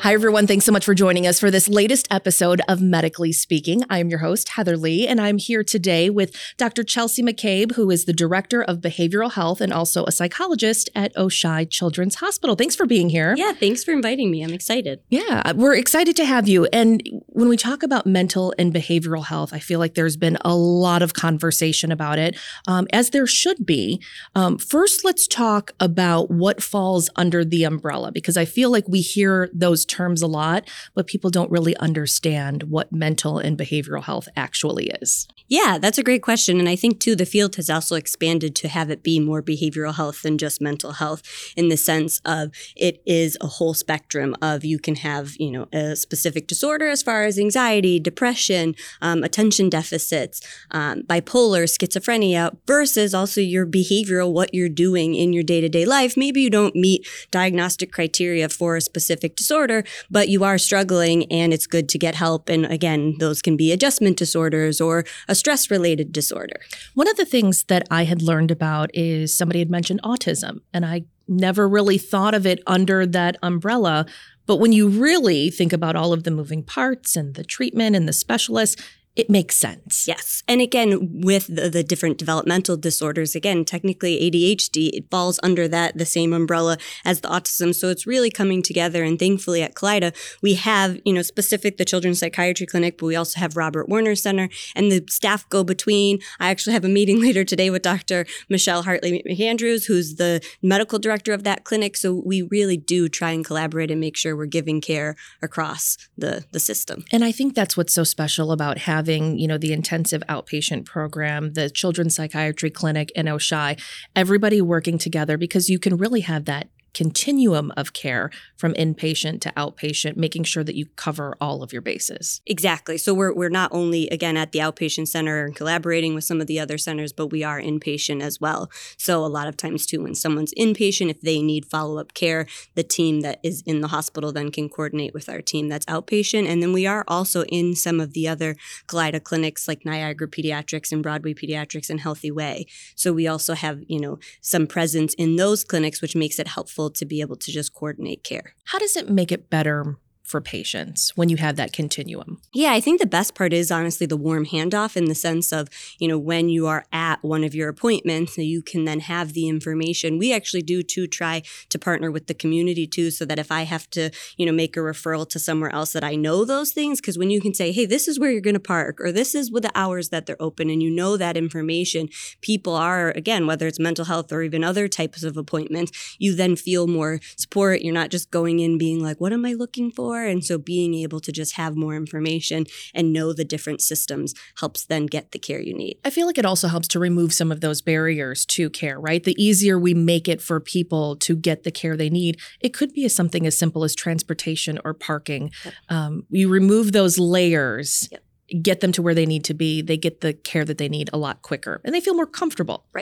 Hi, everyone. Thanks so much for joining us for this latest episode of Medically Speaking. I am your host, Heather Lee, and I'm here today with Dr. Chelsea McCabe, who is the Director of Behavioral Health and also a psychologist at Oishei Children's Hospital. Thanks for being here. Yeah, thanks for inviting me. I'm excited. Yeah, we're excited to have you. And when we talk about mental and behavioral health, I feel like there's been a lot of conversation about it, as there should be. First, let's talk about what falls under the umbrella, because I feel like we hear those terms a lot, but people don't really understand what mental and behavioral health actually is. Yeah, that's a great question. And I think, too, the field has also expanded to have it be more behavioral health than just mental health, in the sense of it is a whole spectrum of you can have, a specific disorder as far as anxiety, depression, attention deficits, bipolar, schizophrenia, versus also your behavioral, what you're doing in your day-to-day life. Maybe you don't meet diagnostic criteria for a specific disorder, but you are struggling and it's good to get help. And again, those can be adjustment disorders or a stress-related disorder. One of the things that I had learned about is somebody had mentioned autism, and I never really thought of it under that umbrella. But when you really think about all of the moving parts and the treatment and the specialists, it makes sense. Yes. And again, with the different developmental disorders, again, technically ADHD, it falls under the same umbrella as the autism. So it's really coming together. And thankfully at Kaleida, we have, specific the Children's Psychiatry Clinic, but we also have Robert Werner Center, and the staff go between. I actually have a meeting later today with Dr. Michelle Hartley McAndrews, who's the medical director of that clinic. So we really do try and collaborate and make sure we're giving care across the system. And I think that's what's so special about having, the intensive outpatient program, the Children's Psychiatry Clinic, and Oishei, everybody working together, because you can really have that continuum of care from inpatient to outpatient, making sure that you cover all of your bases. Exactly. So we're not only, again, at the outpatient center and collaborating with some of the other centers, but we are inpatient as well. So a lot of times, too, when someone's inpatient, if they need follow-up care, the team that is in the hospital then can coordinate with our team that's outpatient. And then we are also in some of the other Kaleida clinics like Niagara Pediatrics and Broadway Pediatrics and Healthy Way. So we also have, some presence in those clinics, which makes it helpful to be able to just coordinate care. How does it make it better for patients when you have that continuum? Yeah, I think the best part is honestly the warm handoff, in the sense of, when you are at one of your appointments, you can then have the information. We actually do too try to partner with the community too, so that if I have to, make a referral to somewhere else, that I know those things. Because when you can say, hey, this is where you're going to park, or this is what the hours that they're open, and that information, people are, again, whether it's mental health or even other types of appointments, you then feel more support. You're not just going in being like, what am I looking for? And so being able to just have more information and know the different systems helps then get the care you need. I feel like it also helps to remove some of those barriers to care, right? The easier we make it for people to get the care they need, it could be something as simple as transportation or parking. Yep. You remove those layers. Yep. Get them to where they need to be, they get the care that they need a lot quicker, and they feel more comfortable. Right.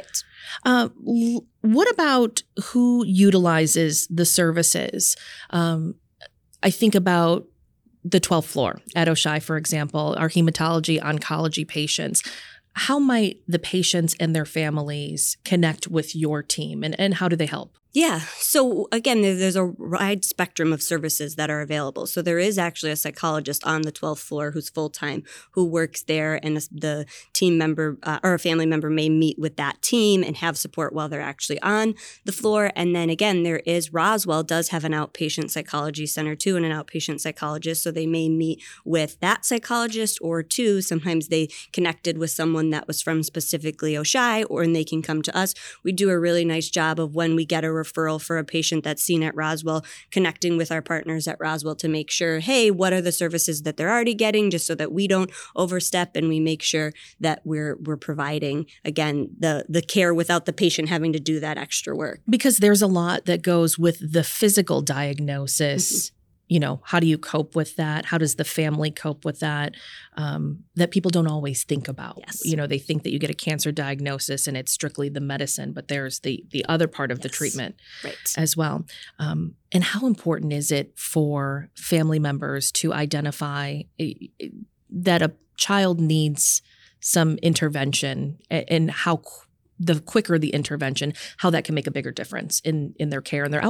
What about who utilizes the services? I think about the 12th floor at Oishei, for example, our hematology oncology patients. How might the patients and their families connect with your team, and how do they help? Yeah. So again, there's a wide spectrum of services that are available. So there is actually a psychologist on the 12th floor who's full-time, who works there, and the team member or a family member may meet with that team and have support while they're actually on the floor. And then again, there is Roswell does have an outpatient psychology center too, and an outpatient psychologist. So they may meet with that psychologist, or two, sometimes they connected with someone that was from specifically Oishei, and they can come to us. We do a really nice job of, when we get a referral for a patient that's seen at Roswell, connecting with our partners at Roswell to make sure, hey, what are the services that they're already getting, just so that we don't overstep, and we make sure that we're providing, again, the care without the patient having to do that extra work. Because there's a lot that goes with the physical diagnosis. Mm-hmm. How do you cope with that? How does the family cope with that? That people don't always think about. Yes. They think that you get a cancer diagnosis and it's strictly the medicine, but there's the other part of the treatment as well. And how important is it for family members to identify that a child needs some intervention, and how the quicker the intervention, how that can make a bigger difference in their care and their outcome?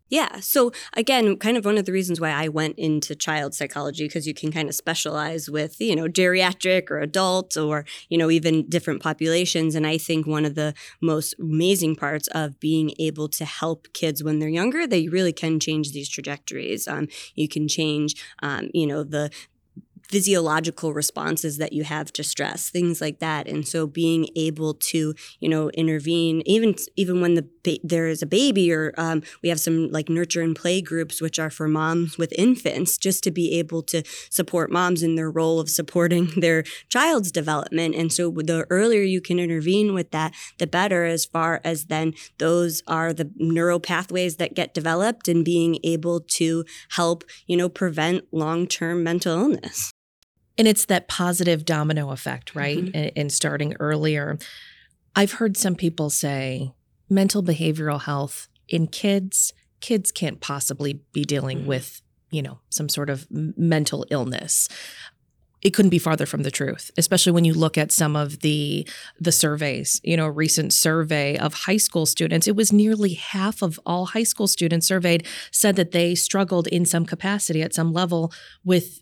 Yeah. So again, kind of one of the reasons why I went into child psychology, because you can kind of specialize with, geriatric or adult or, even different populations. And I think one of the most amazing parts of being able to help kids when they're younger, they really can change these trajectories. You can change, the physiological responses that you have to stress, things like that. And so being able to, intervene, even when there is a baby, or we have some like nurture and play groups, which are for moms with infants, just to be able to support moms in their role of supporting their child's development. And so the earlier you can intervene with that, the better, as far as then those are the neural pathways that get developed and being able to help, prevent long-term mental illness. And it's that positive domino effect, right? Mm-hmm. And starting earlier. I've heard some people say mental behavioral health in kids can't possibly be dealing Mm-hmm. with, some sort of mental illness. It couldn't be farther from the truth, especially when you look at some of the surveys, a recent survey of high school students. It was nearly half of all high school students surveyed said that they struggled in some capacity at some level with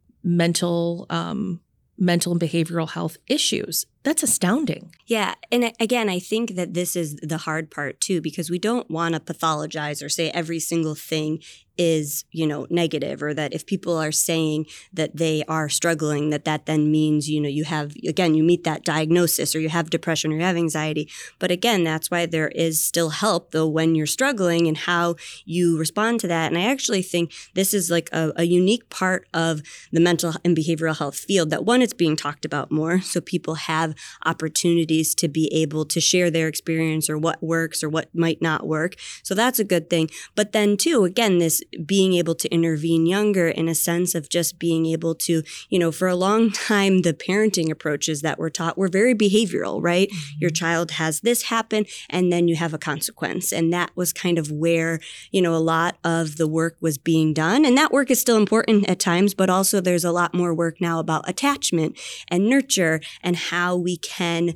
mental and behavioral health issues. That's astounding. Yeah. And again, I think that this is the hard part too, because we don't want to pathologize or say every single thing is, negative, or that if people are saying that they are struggling, that then means, you have, again, you meet that diagnosis, or you have depression, or you have anxiety. But again, that's why there is still help, though, when you're struggling, and how you respond to that. And I actually think this is like a unique part of the mental and behavioral health field, that one, it's being talked about more. So people have opportunities to be able to share their experience, or what works or what might not work. So that's a good thing. But then too, again, this being able to intervene younger, in a sense of just being able to, for a long time, the parenting approaches that were taught were very behavioral, right? Mm-hmm. Your child has this happen, and then you have a consequence. And that was kind of where, a lot of the work was being done. And that work is still important at times, but also there's a lot more work now about attachment and nurture, and how we can,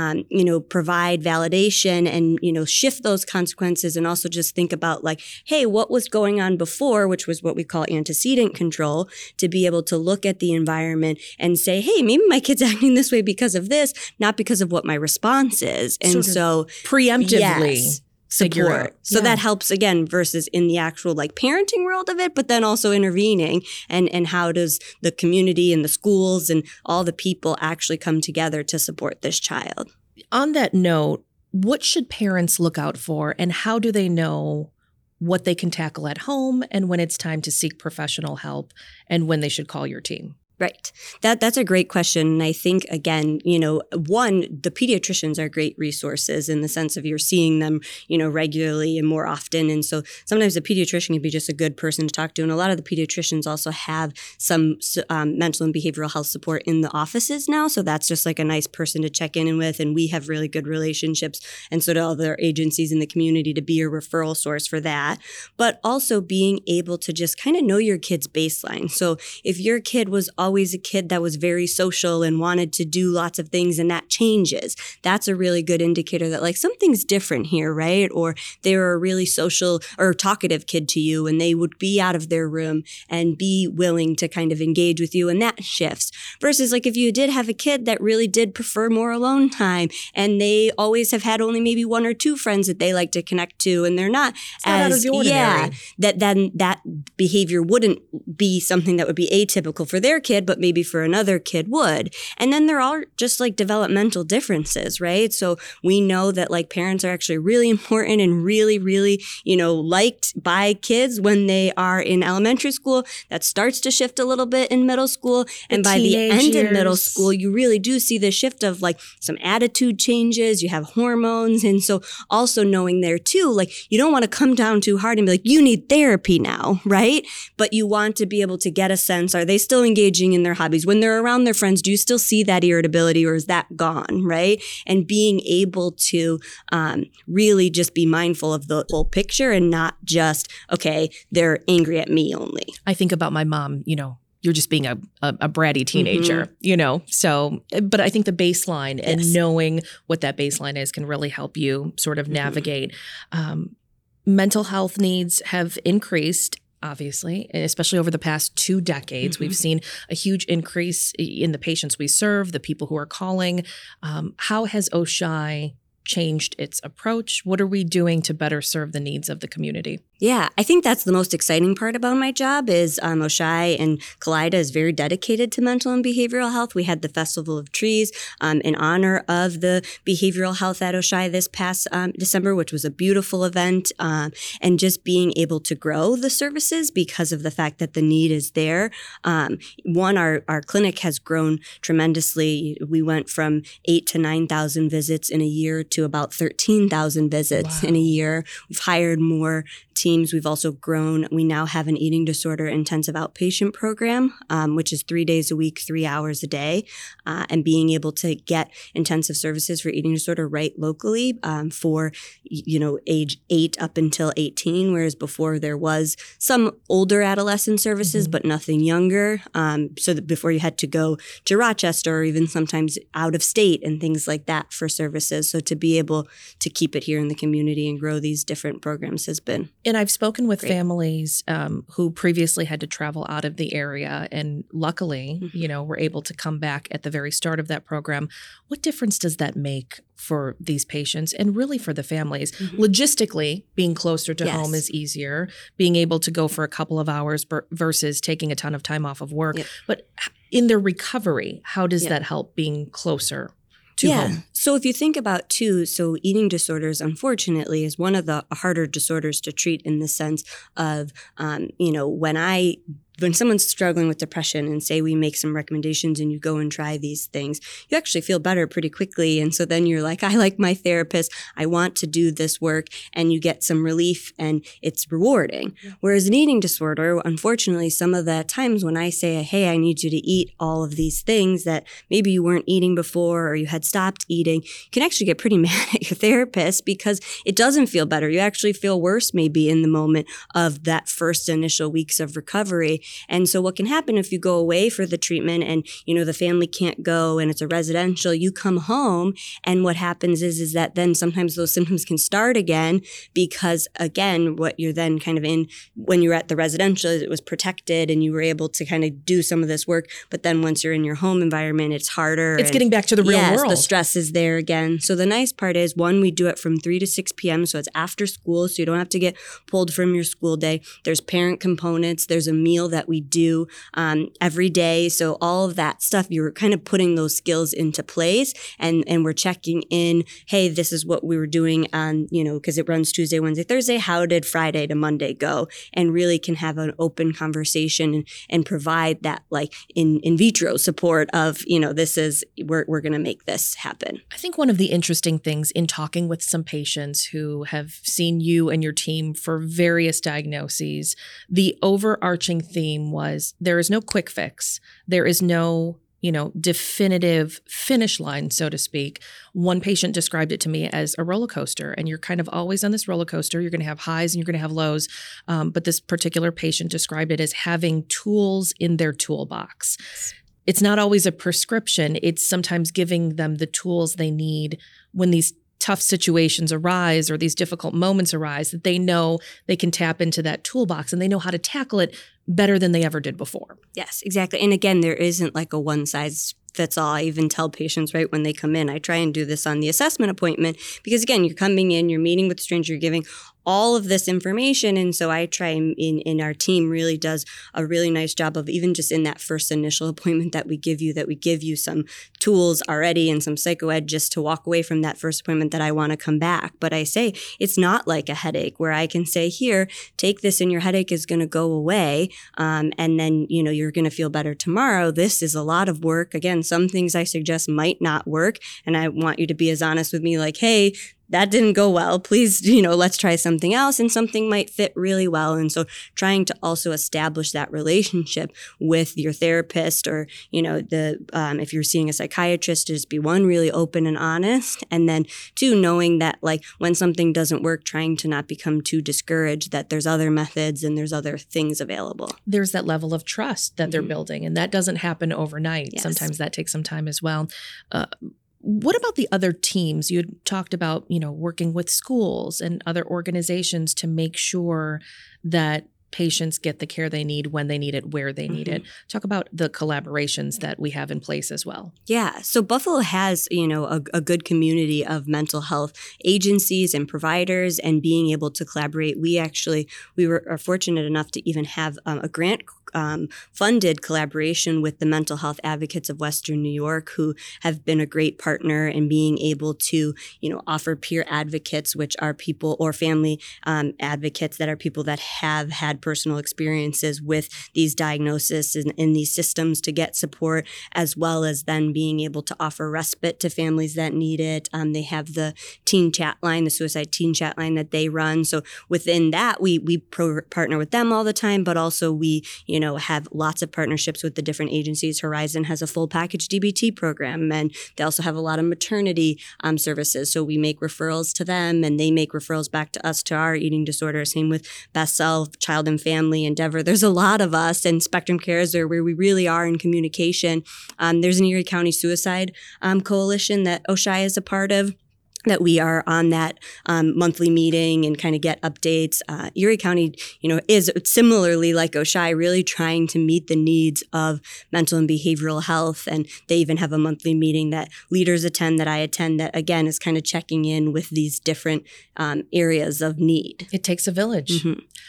provide validation and, shift those consequences, and also just think about like, hey, what was going on before, which was what we call antecedent control, to be able to look at the environment and say, hey, maybe my kid's acting this way because of this, not because of what my response is. And so preemptively. Yes, support. So that helps, again, versus in the actual like parenting world of it, but then also intervening, and how does the community and the schools and all the people actually come together to support this child. On that note, what should parents look out for, and how do they know what they can tackle at home, and when it's time to seek professional help, and when they should call your team? Right. That's a great question. And I think, again, one, the pediatricians are great resources in the sense of you're seeing them, regularly and more often. And so sometimes the pediatrician can be just a good person to talk to. And a lot of the pediatricians also have some mental and behavioral health support in the offices now. So that's just like a nice person to check in with. And we have really good relationships, and so do other agencies in the community, to be a referral source for that. But also being able to just kind of know your kid's baseline. So if your kid was always a kid that was very social and wanted to do lots of things, and that changes, that's a really good indicator that like something's different here, right? Or they were a really social or talkative kid to you, and they would be out of their room and be willing to kind of engage with you, and that shifts. Versus like if you did have a kid that really did prefer more alone time, and they always have had only maybe one or two friends that they like to connect to, and they're not out of the ordinary. Then that behavior wouldn't be something that would be atypical for their kid, but maybe for another kid would. And then there are just like developmental differences, right? So we know that like parents are actually really important and really, really, liked by kids when they are in elementary school. That starts to shift a little bit in middle school. And by the end of middle school, you really do see the shift of like some attitude changes. You have hormones. And so also knowing there too, like you don't want to come down too hard and be like, you need therapy now, right? But you want to be able to get a sense, are they still engaging in their hobbies? When they're around their friends, do you still see that irritability, or is that gone, right? And being able to really just be mindful of the whole picture, and not just, okay, they're angry at me only. I think about my mom, you're just being a bratty teenager, So, but I think the baseline and knowing what that baseline is can really help you sort of navigate. mental health needs have increased, obviously, especially over the past 2 decades. We've seen a huge increase in the patients we serve, the people who are calling. How has Oishei changed its approach? What are we doing to better serve the needs of the community? Yeah, I think that's the most exciting part about my job is Oishei and Kaleida is very dedicated to mental and behavioral health. We had the Festival of Trees in honor of the behavioral health at Oishei this past December, which was a beautiful event, and just being able to grow the services because of the fact that the need is there. Our clinic has grown tremendously. We went from 8,000 to 9,000 visits in a year to about 13,000 visits in a year. We've hired more teams. We've also grown. We now have an eating disorder intensive outpatient program, which is 3 days a week, 3 hours a day, and being able to get intensive services for eating disorder right locally for, age 8 up until 18, whereas before there was some older adolescent services, but nothing younger. So that before you had to go to Rochester or even sometimes out of state and things like that for services. So to be able to keep it here in the community and grow these different programs has been And I've spoken with great. families who previously had to travel out of the area and luckily, were able to come back at the very start of that program. What difference does that make for these patients and really for the families? Logistically, being closer to home is easier. Being able to go for a couple of hours versus taking a ton of time off of work. Yep. But in their recovery, how does that help being closer to home? So if you think about so eating disorders, unfortunately, is one of the harder disorders to treat in the sense of, when someone's struggling with depression and say we make some recommendations and you go and try these things, you actually feel better pretty quickly. And so then you're like, I like my therapist. I want to do this work. And you get some relief and it's rewarding. Yeah. Whereas an eating disorder, unfortunately, some of the times when I say, hey, I need you to eat all of these things that maybe you weren't eating before or you had stopped eating, you can actually get pretty mad at your therapist because it doesn't feel better. You actually feel worse maybe in the moment of that first initial weeks of recovery. And so what can happen if you go away for the treatment and, the family can't go and it's a residential, you come home and what happens is that then sometimes those symptoms can start again because, again, what you're then kind of in when you're at the residential, it was protected and you were able to kind of do some of this work. But then once you're in your home environment, it's harder. It's getting back to the real world. The stress is there again. So the nice part is, one, we do it from 3 to 6 p.m. So it's after school. So you don't have to get pulled from your school day. There's parent components. There's a meal that we do every day. So all of that stuff, you're kind of putting those skills into place and we're checking in, hey, this is what we were doing on, because it runs Tuesday, Wednesday, Thursday. How did Friday to Monday go? And really can have an open conversation and provide that like in vitro support of, this is, we're going to make this happen. I think one of the interesting things in talking with some patients who have seen you and your team for various diagnoses, the overarching theme was there is no quick fix. There is no, definitive finish line, so to speak. One patient described it to me as a roller coaster, and you're kind of always on this roller coaster. You're going to have highs and you're going to have lows. But this particular patient described it as having tools in their toolbox. It's not always a prescription. It's sometimes giving them the tools they need when these tough situations arise or these difficult moments arise, that they know they can tap into that toolbox and they know how to tackle it better than they ever did before. Yes, exactly. And again, there isn't like a one size fits all. I even tell patients right when they come in, I try and do this on the assessment appointment because again, you're coming in, you're meeting with a stranger, you're giving all of this information. And so I try in our team really does a really nice job of even just in that first initial appointment that we give you some tools already and some psychoed just to walk away from that first appointment that I want to come back. But I say it's not like a headache where I can say, here, take this and your headache is going to go away. And then, you're going to feel better tomorrow. This is a lot of work. Again, some things I suggest might not work. And I want you to be as honest with me like, hey, that didn't go well. Please, let's try something else and something might fit really well. And so trying to also establish that relationship with your therapist or, if you're seeing a psychiatrist, to just be one, really open and honest. And then two, knowing that like when something doesn't work, trying to not become too discouraged that there's other methods and there's other things available. There's that level of trust that they're building and that doesn't happen overnight. Yes. Sometimes that takes some time as well. What about the other teams? You had talked about, working with schools and other organizations to make sure that patients get the care they need when they need it, where they need it. Talk about the collaborations that we have in place as well. Yeah. So Buffalo has, a good community of mental health agencies and providers, and being able to collaborate. We are fortunate enough to even have a grant funded collaboration with the Mental Health Advocates of Western New York, who have been a great partner in being able to, offer peer advocates, which are people, or family advocates that are people that have had personal experiences with these diagnoses and these systems to get support, as well as then being able to offer respite to families that need it. They have the teen chat line, the suicide teen chat line that they run. So within that, we partner with them all the time, but also we, have lots of partnerships with the different agencies. Horizon has a full package DBT program, and they also have a lot of maternity services. So we make referrals to them, and they make referrals back to us to our eating disorder. Same with Best Self, Child and Family, Endeavor. There's a lot of us, and Spectrum Cares are where we really are in communication. There's an Erie County Suicide Coalition that OSHI is a part of, that we are on that monthly meeting and kind of get updates. Erie County, is similarly like OSHI, really trying to meet the needs of mental and behavioral health. And they even have a monthly meeting that leaders attend, that I attend, that again is kind of checking in with these different areas of need. It takes a village.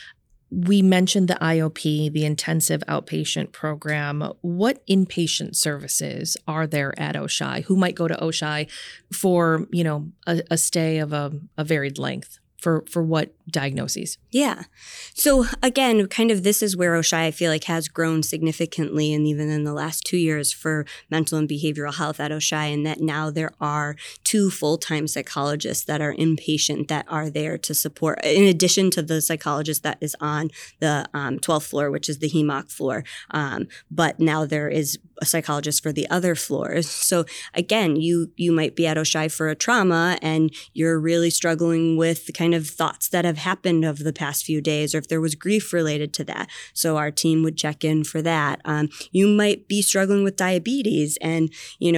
We mentioned the IOP, the intensive outpatient program. What inpatient services are there at OSHI? Who might go to OSHI for, a stay of a varied length? For what diagnoses? Yeah. So again, kind of this is where OSHI, I feel like, has grown significantly, and even in the last 2 years for mental and behavioral health at OSHI, and that now there are 2 full-time psychologists that are inpatient that are there to support, in addition to the psychologist that is on the 12th floor, which is the HEMOC floor. But now there is a psychologist for the other floors. So again, you might be at OSHI for a trauma, and you're really struggling with the kind of thoughts that have happened over the past few days, or if there was grief related to that. So our team would check in for that. You might be struggling with diabetes, and,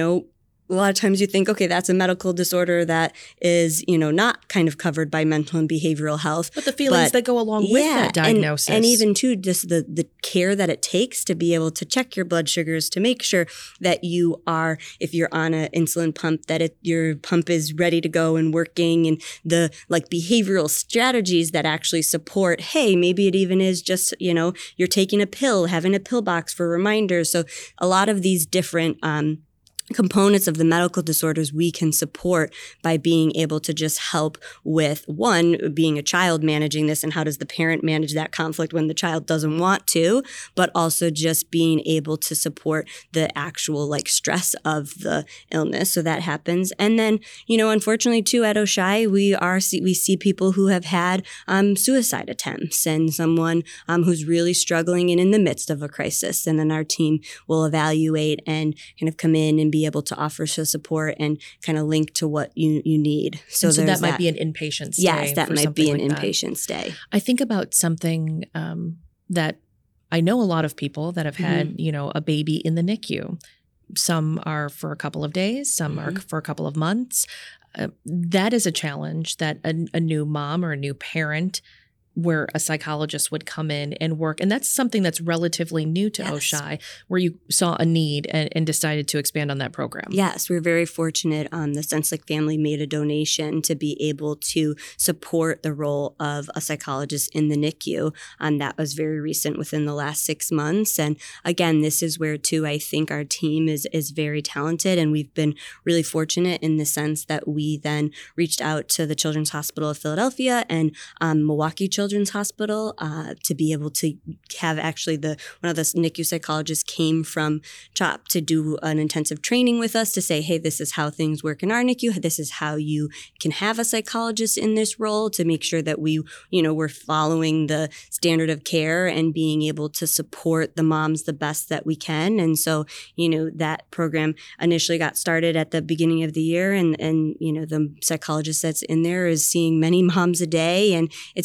a lot of times you think, okay, that's a medical disorder that is, not kind of covered by mental and behavioral health. But the feelings that go along with that diagnosis. And even too, just the care that it takes to be able to check your blood sugars, to make sure that you are, if you're on an insulin pump, that your pump is ready to go and working, and the behavioral strategies that actually support, hey, maybe it even is just, you're taking a pill, having a pill box for reminders. So a lot of these different components of the medical disorders we can support by being able to just help with, one, being a child managing this, and how does the parent manage that conflict when the child doesn't want to, but also just being able to support the actual stress of the illness. So that happens. And then, unfortunately too, at OSHI, we see people who have had suicide attempts, and someone who's really struggling and in the midst of a crisis. And then our team will evaluate and kind of come in and be able to offer support and kind of link to what you need. So that might be an inpatient stay. Yes, that might be an inpatient stay. I think about something that I know a lot of people that have had, a baby in the NICU. Some are for a couple of days, some are for a couple of months. That is a challenge that a new mom or a new parent, where a psychologist would come in and work. And that's something that's relatively new to OSHI, where you saw a need and decided to expand on that program. Yes, we're very fortunate. The Senslick family made a donation to be able to support the role of a psychologist in the NICU. That was very recent, within the last 6 months. And again, this is where too, I think our team is very talented, and we've been really fortunate in the sense that we then reached out to the Children's Hospital of Philadelphia and Milwaukee Children's Hospital to be able to have actually one of the NICU psychologists came from CHOP to do an intensive training with us to say, hey, this is how things work in our NICU. This is how you can have a psychologist in this role, to make sure that we're following the standard of care and being able to support the moms the best that we can. And so, that program initially got started at the beginning of the year, and the psychologist that's in there is seeing many moms a day, and it's making a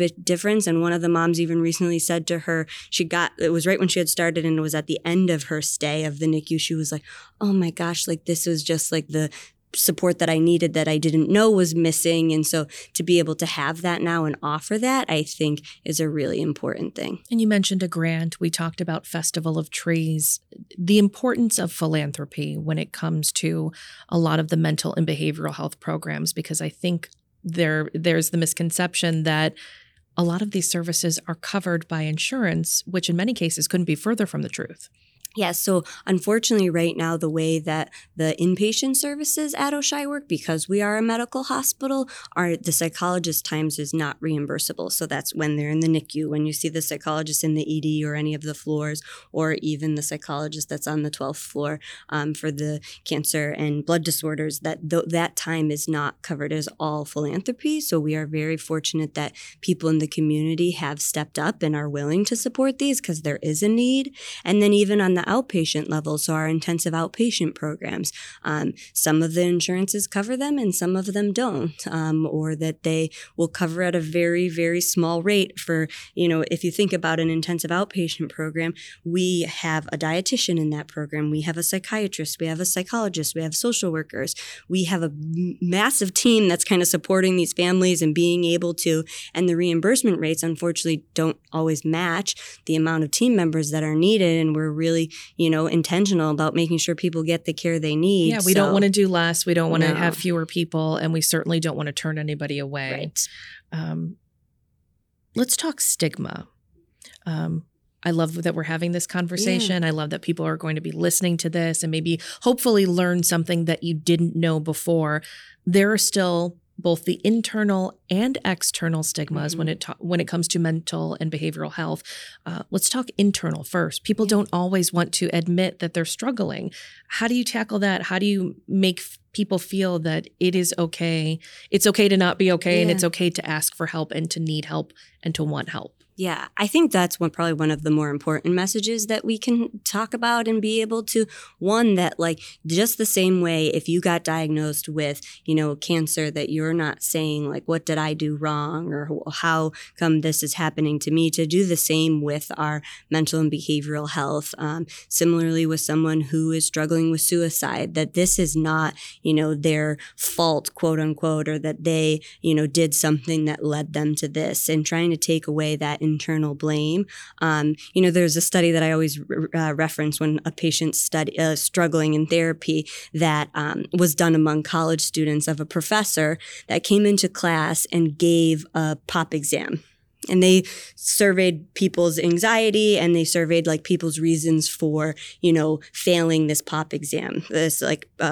bit difference. And one of the moms even recently said to her, it was right when she had started and it was at the end of her stay of the NICU. She was like, oh my gosh, like this was just like the support that I needed that I didn't know was missing. And so to be able to have that now and offer that, I think is a really important thing. And you mentioned a grant. We talked about Festival of Trees, the importance of philanthropy when it comes to a lot of the mental and behavioral health programs, because I think there's the misconception that a lot of these services are covered by insurance, which in many cases couldn't be further from the truth. Yeah, so unfortunately right now, the way that the inpatient services at Oishei work, because we are a medical hospital, the psychologist times is not reimbursable. So that's when they're in the NICU, when you see the psychologist in the ED or any of the floors, or even the psychologist that's on the 12th floor for the cancer and blood disorders, that time is not covered as all philanthropy. So we are very fortunate that people in the community have stepped up and are willing to support these because there is a need. And then even on the outpatient level, so our intensive outpatient programs, some of the insurances cover them and some of them don't, or that they will cover at a very, very small rate for, if you think about an intensive outpatient program, we have a dietitian in that program, we have a psychiatrist, we have a psychologist, we have social workers, we have a massive team that's kind of supporting these families and being able to, and the reimbursement rates unfortunately don't always match the amount of team members that are needed, and we're really intentional about making sure people get the care they need. Yeah, we don't want to do less. We don't want to have fewer people, and we certainly don't want to turn anybody away. Right. Let's talk stigma. I love that we're having this conversation. Yeah. I love that people are going to be listening to this and maybe hopefully learn something that you didn't know before. There are still both the internal and external stigmas when it comes to mental and behavioral health. Let's talk internal first. People don't always want to admit that they're struggling. How do you tackle that? How do you make people feel that it is okay? It's okay to not be okay, and it's okay to ask for help and to need help and to want help. Yeah, I think that's probably one of the more important messages that we can talk about and be able to, one, that just the same way if you got diagnosed with, cancer, that you're not saying what did I do wrong or how come this is happening to me, to do the same with our mental and behavioral health. Similarly with someone who is struggling with suicide, that this is not, their fault, quote unquote, or that they, did something that led them to this, and trying to take away that internal blame. There's a study that I always reference when a patient struggling in therapy that was done among college students, of a professor that came into class and gave a pop exam. And they surveyed people's anxiety, and they surveyed people's reasons for, failing this pop exam, this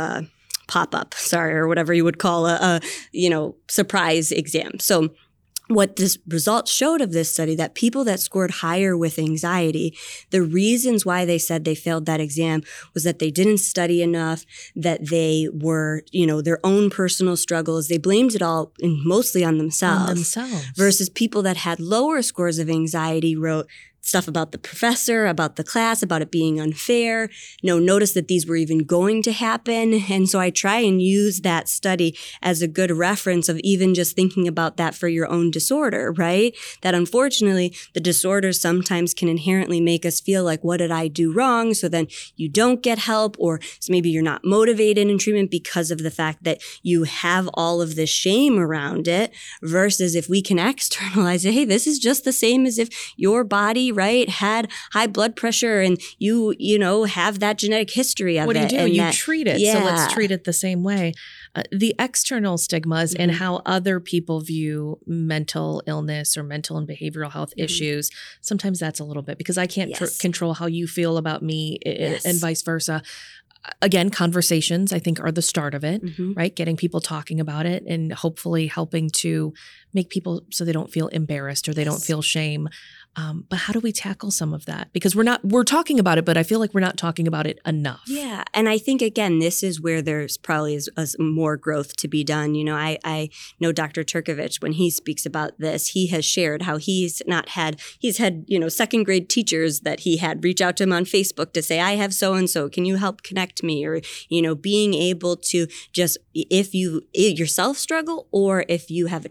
pop-up, or whatever you would call a surprise exam. So what this results showed of this study, that people that scored higher with anxiety, the reasons why they said they failed that exam was that they didn't study enough, that they were, their own personal struggles. They blamed it all mostly on themselves. Versus people that had lower scores of anxiety wrote stuff about the professor, about the class, about it being unfair. Notice that these were even going to happen. And so I try and use that study as a good reference of even just thinking about that for your own disorder, right? That unfortunately, the disorders sometimes can inherently make us feel like, what did I do wrong? So then you don't get help, or maybe you're not motivated in treatment because of the fact that you have all of this shame around it, versus if we can externalize it, hey, this is just the same as if your body, right, had high blood pressure and you have that genetic history of it. What do you do? And you treat it. Yeah. So let's treat it the same way. The external stigmas and how other people view mental illness or mental and behavioral health issues, sometimes that's a little bit, because I can't control how you feel about me and vice versa. Again, conversations, I think, are the start of it, right? Getting people talking about it and hopefully helping to make people so they don't feel embarrassed or they don't feel shame. But how do we tackle some of that? Because we're talking about it, but I feel like we're not talking about it enough. Yeah. And I think, again, this is where there's probably is more growth to be done. I know Dr. Turkovich, when he speaks about this, he has shared how he's had second grade teachers that he had reach out to him on Facebook to say, I have so-and-so, can you help connect me? Or, being able to just, if you yourself struggle, or if you have a child who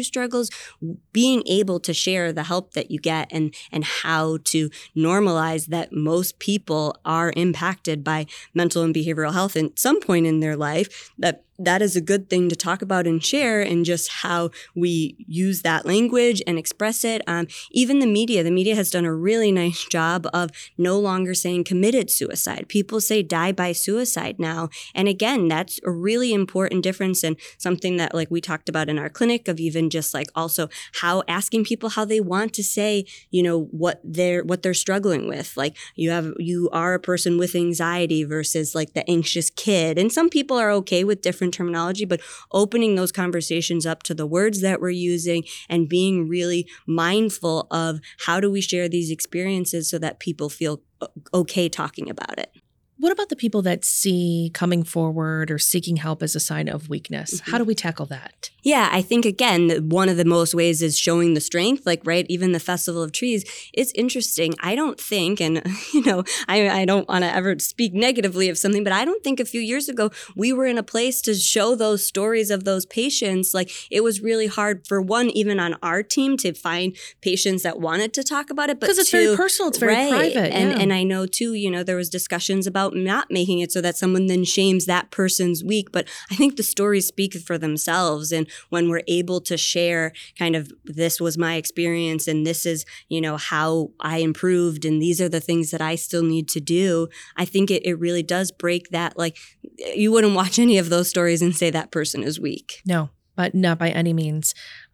struggles, being able to share the help that you get and how to normalize that most people are impacted by mental and behavioral health at some point in their life, that is a good thing to talk about and share, and just how we use that language and express it. Even the media has done a really nice job of no longer saying committed suicide. People say die by suicide now. And again, that's a really important difference, and something that like we talked about in our clinic, of even just like also how asking people how they want to say, what they're struggling with. Like you are a person with anxiety versus like the anxious kid. And some people are okay with different terminology, but opening those conversations up to the words that we're using and being really mindful of how do we share these experiences so that people feel okay talking about it. What about the people that see coming forward or seeking help as a sign of weakness? How do we tackle that? Yeah, I think, again, one of the most ways is showing the strength, like, right, even the Festival of Trees. It's interesting. I don't think, and, I don't want to ever speak negatively of something, but I don't think a few years ago we were in a place to show those stories of those patients. Like, it was really hard for one, even on our team, to find patients that wanted to talk about it. Because it's very personal. It's very private. And I know, too, there was discussions about not making it so that someone then shames that person's weak. But I think the stories speak for themselves. And when we're able to share kind of, this was my experience and this is, how I improved and these are the things that I still need to do, I think it really does break that. Like, you wouldn't watch any of those stories and say that person is weak. No, but not by any means.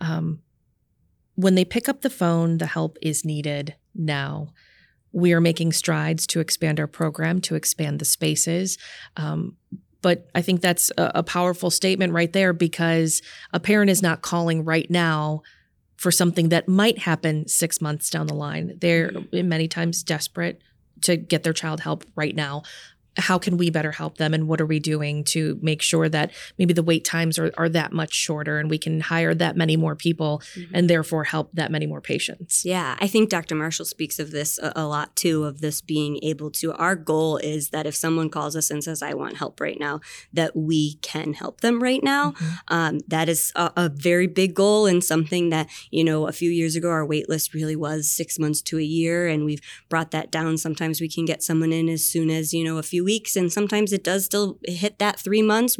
When they pick up the phone, the help is needed now. We are making strides to expand our program, to expand the spaces. But I think that's a powerful statement right there, because a parent is not calling right now for something that might happen 6 months down the line. They're many times desperate to get their child help right now. How can we better help them, and what are we doing to make sure that maybe the wait times are that much shorter and we can hire that many more people and therefore help that many more patients? Yeah, I think Dr. Marshall speaks of this a lot too, of this being able to, our goal is that if someone calls us and says, I want help right now, that we can help them right now. That is a very big goal, and something that, a few years ago, our wait list really was 6 months to a year, and we've brought that down. Sometimes we can get someone in as soon as, a few weeks, and sometimes it does still hit that 3 months.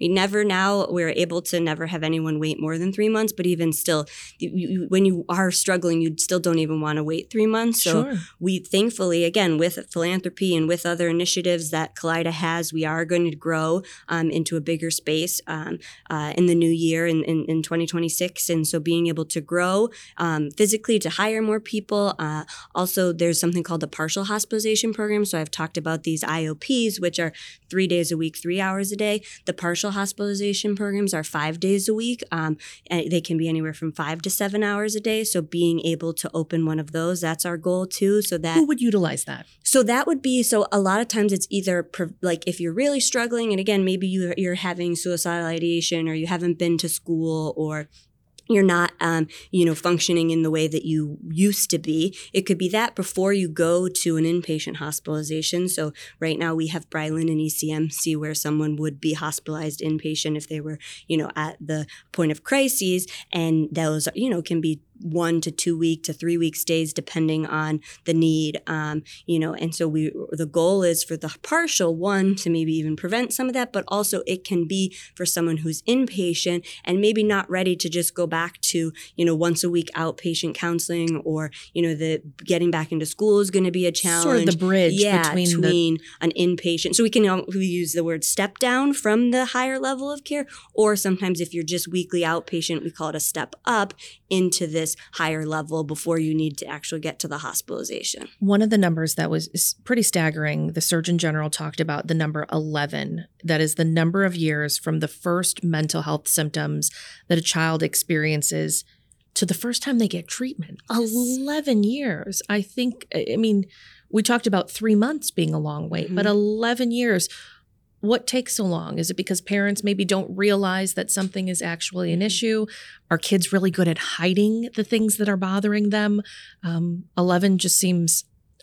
We're able to never have anyone wait more than 3 months, but even still, when you are struggling, you still don't even want to wait 3 months. So we thankfully, again, with philanthropy and with other initiatives that Kaleida has, we are going to grow into a bigger space in the new year in 2026. And so being able to grow physically, to hire more people. Also, there's something called the partial hospitalization program. So I've talked about these IOPs, which are 3 days a week, 3 hours a day. The partial hospitalization programs are 5 days a week. They can be anywhere from 5 to 7 hours a day. So being able to open one of those, that's our goal too. So that, who would utilize that? So that would be, so a lot of times it's either like if you're really struggling, and again, maybe you're having suicidal ideation, or you haven't been to school, or you're not, functioning in the way that you used to be. It could be that before you go to an inpatient hospitalization. So right now we have Bryland and ECMC, where someone would be hospitalized inpatient if they were, at the point of crises. And those, can be 1 to 2 week to 3 week stays depending on the need, and so the goal is for the partial one to maybe even prevent some of that, but also it can be for someone who's inpatient and maybe not ready to just go back to, once a week outpatient counseling, or, the getting back into school is going to be a challenge. Sort of the bridge between an inpatient. So we use the word step down from the higher level of care, or sometimes if you're just weekly outpatient, we call it a step up into this higher level before you need to actually get to the hospitalization. One of the numbers that was pretty staggering, the Surgeon General talked about the number 11. That is the number of years from the first mental health symptoms that a child experiences to the first time they get treatment. 11 years. We talked about 3 months being a long wait, but 11 years. What takes so long? Is it because parents maybe don't realize that something is actually an issue? Are kids really good at hiding the things that are bothering them? 11 just seems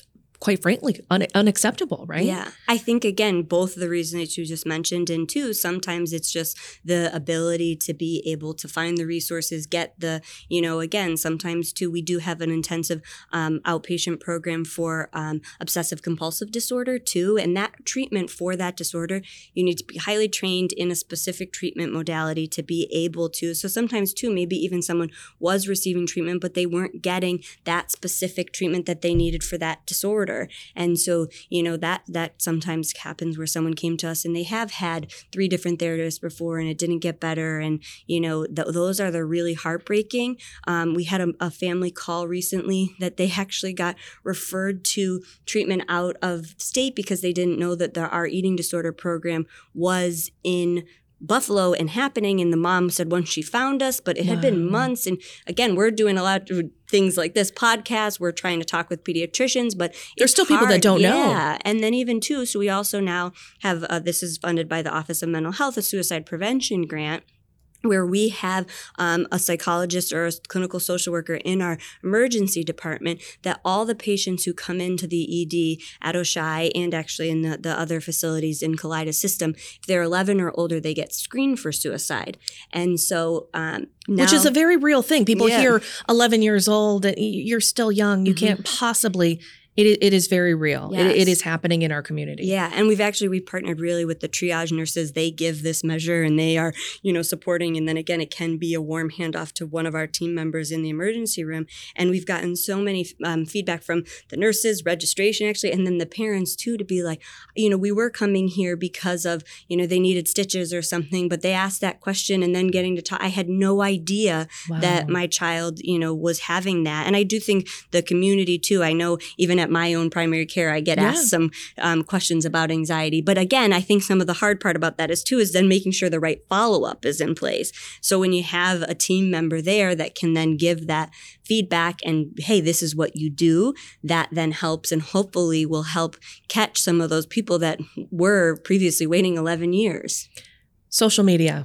quite frankly, unacceptable, right? Yeah. I think, again, both of the reasons that you just mentioned, and two, sometimes it's just the ability to be able to find the resources, get the, again, sometimes too, we do have an intensive outpatient program for obsessive compulsive disorder too. And that treatment for that disorder, you need to be highly trained in a specific treatment modality to be able to. So sometimes too, maybe even someone was receiving treatment, but they weren't getting that specific treatment that they needed for that disorder. And so, that sometimes happens where someone came to us and they have had 3 different therapists before and it didn't get better. And, those are the really heartbreaking. We had a family call recently that they actually got referred to treatment out of state because they didn't know that our eating disorder program was in Buffalo and happening. And the mom said once she found us, but it had been months. And again, we're doing a lot of things like this podcast. We're trying to talk with pediatricians, but there's still people that don't know. Yeah. And then even too, so we also now have, this is funded by the Office of Mental Health, a suicide prevention grant, where we have a psychologist or a clinical social worker in our emergency department that all the patients who come into the ED at Oishei and actually in the other facilities in Kaleida system, if they're 11 or older, they get screened for suicide. And so now, which is a very real thing. People hear 11 years old, you're still young, you can't possibly. It is very real. Yes. It is happening in our community. Yeah. And we partnered really with the triage nurses. They give this measure and they are, supporting. And then again, it can be a warm handoff to one of our team members in the emergency room. And we've gotten so many feedback from the nurses, registration actually, and then the parents too, to be like, we were coming here because of, they needed stitches or something, but they asked that question and then getting to talk. I had no idea that my child, was having that. And I do think the community too, I know even at my own primary care, I get asked some questions about anxiety. But again, I think some of the hard part about that is then making sure the right follow-up is in place. So when you have a team member there that can then give that feedback and, hey, this is what you do, that then helps and hopefully will help catch some of those people that were previously waiting 11 years. Social media.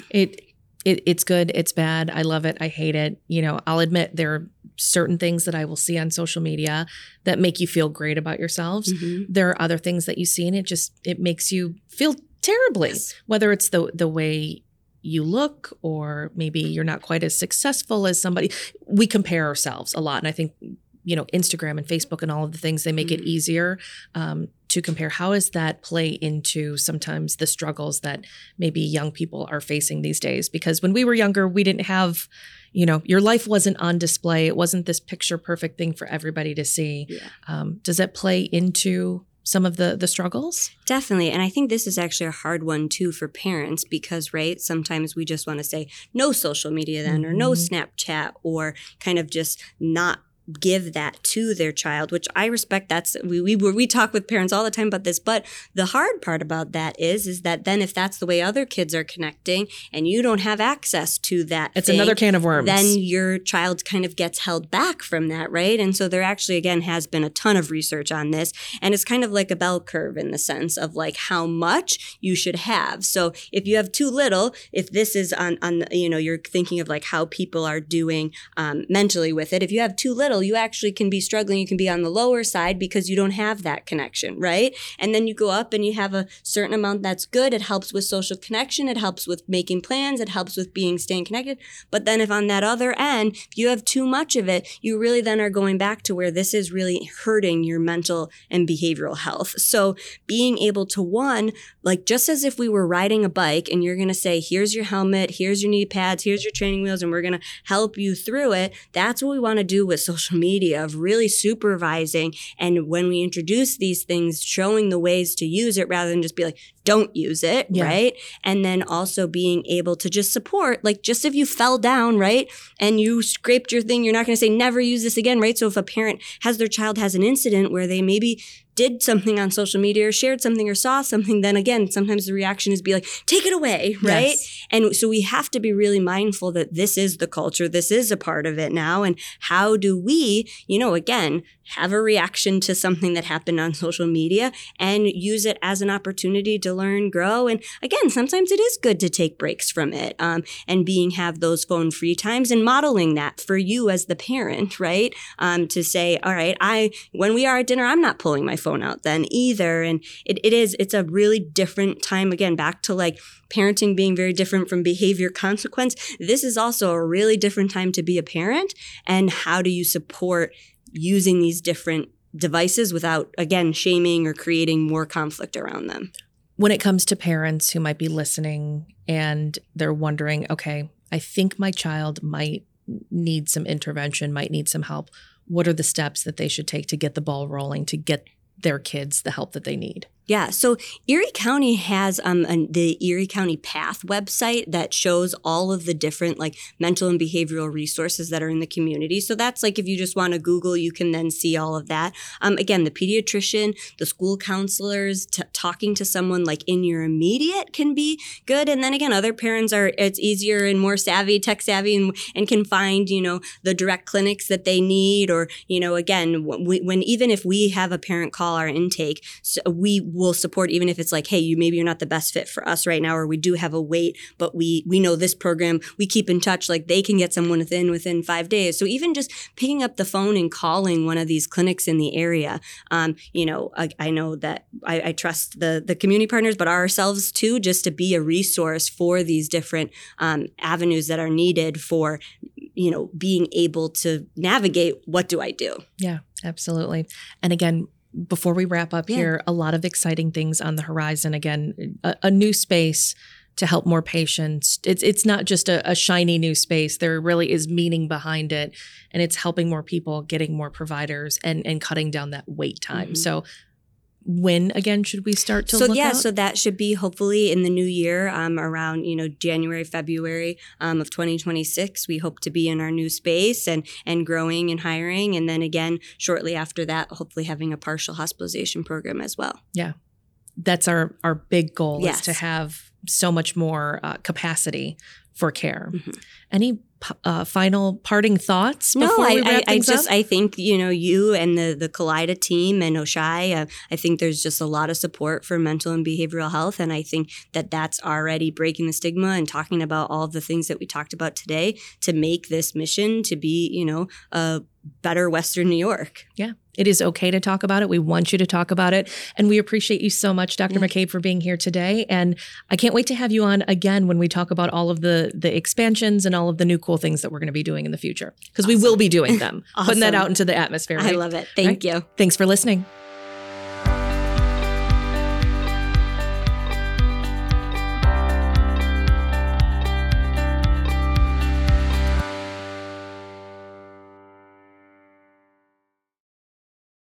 It's good. It's bad. I love it. I hate it. I'll admit there are certain things that I will see on social media that make you feel great about yourselves. There are other things that you see and it makes you feel terribly, whether it's the way you look or maybe you're not quite as successful as somebody. We compare ourselves a lot. And I think, Instagram and Facebook and all of the things, they make it easier to compare. How does that play into sometimes the struggles that maybe young people are facing these days? Because when we were younger, we didn't have, your life wasn't on display. It wasn't this picture perfect thing for everybody to see. Yeah. Does that play into some of the struggles? Definitely. And I think this is actually a hard one too for parents because, sometimes we just want to say no social media then or no Snapchat or kind of just not give that to their child, which I respect. That's we talk with parents all the time about this, but the hard part about that is that then if that's the way other kids are connecting and you don't have access to that, it's another can of worms. Then your child kind of gets held back from that, right? And so there actually again has been a ton of research on this, and it's kind of like a bell curve in the sense of like how much you should have. So if you have too little, if this is on you're thinking of like how people are doing mentally with it. If you have too little, you actually can be struggling. You can be on the lower side because you don't have that connection, right? And then you go up and you have a certain amount that's good. It helps with social connection. It helps with making plans. It helps with staying connected. But then if on that other end, if you have too much of it, you really then are going back to where this is really hurting your mental and behavioral health. So being able to just as if we were riding a bike and you're going to say, here's your helmet, here's your knee pads, here's your training wheels, and we're going to help you through it. That's what we want to do with social media, of really supervising. And when we introduce these things, showing the ways to use it rather than just be like, don't use it, right? And then also being able to just support, like just if you fell down, right? And you scraped your thing, you're not going to say never use this again, right? So if a parent their child has an incident where they maybe did something on social media or shared something or saw something, then again, sometimes the reaction is be like, take it away, right? Yes. And so we have to be really mindful that this is the culture, this is a part of it now. And how do we, again, have a reaction to something that happened on social media and use it as an opportunity to learn, grow. And again, sometimes it is good to take breaks from it and have those phone free times and modeling that for you as the parent, right? To say, all right, when we are at dinner, I'm not pulling my phone out then either. And it's a really different time. Again, back to like parenting being very different from behavior consequence. This is also a really different time to be a parent. And how do you support using these different devices without, again, shaming or creating more conflict around them? When it comes to parents who might be listening and they're wondering, okay, I think my child might need some intervention, might need some help, what are the steps that they should take to get the ball rolling, to get their kids the help that they need? Yeah, so Erie County has the Erie County Path website that shows all of the different like mental and behavioral resources that are in the community. So that's like if you just want to Google, you can then see all of that. Again, the pediatrician, the school counselors, talking to someone like in your immediate can be good. And then again, other parents it's easier and more savvy, tech savvy, and can find, the direct clinics that they need. Or, again, when even if we have a parent call our intake, so we will support, even if it's like, hey, maybe you're not the best fit for us right now, or we do have a wait, but we know this program, we keep in touch, like they can get someone within 5 days. So even just picking up the phone and calling one of these clinics in the area, I know that I trust the community partners, but ourselves too, just to be a resource for these different avenues that are needed for, being able to navigate what do I do? Yeah, absolutely. And again, before we wrap up here, a lot of exciting things on the horizon. Again, a new space to help more patients. It's not just a shiny new space. There really is meaning behind it. And it's helping more people, getting more providers, and cutting down that wait time. Mm-hmm. So when, again, should we start to look out? So that should be hopefully in the new year, around, January, February of 2026. We hope to be in our new space and growing and hiring. And then again, shortly after that, hopefully having a partial hospitalization program as well. Yeah. That's our big goal, is to have so much more capacity for care. Mm-hmm. Any final parting thoughts before we wrap things up? I think, you and the Kaleida team and Oshai, I think there's just a lot of support for mental and behavioral health. And I think that that's already breaking the stigma and talking about all of the things that we talked about today to make this mission to be, a better Western New York. Yeah. It is okay to talk about it. We want you to talk about it. And we appreciate you so much, Dr. McCabe, for being here today. And I can't wait to have you on again when we talk about all of the expansions and all of the new cool things that we're going to be doing in the future. Because we will be doing them, putting that out into the atmosphere. Right? I love it. Thank you. Thanks for listening.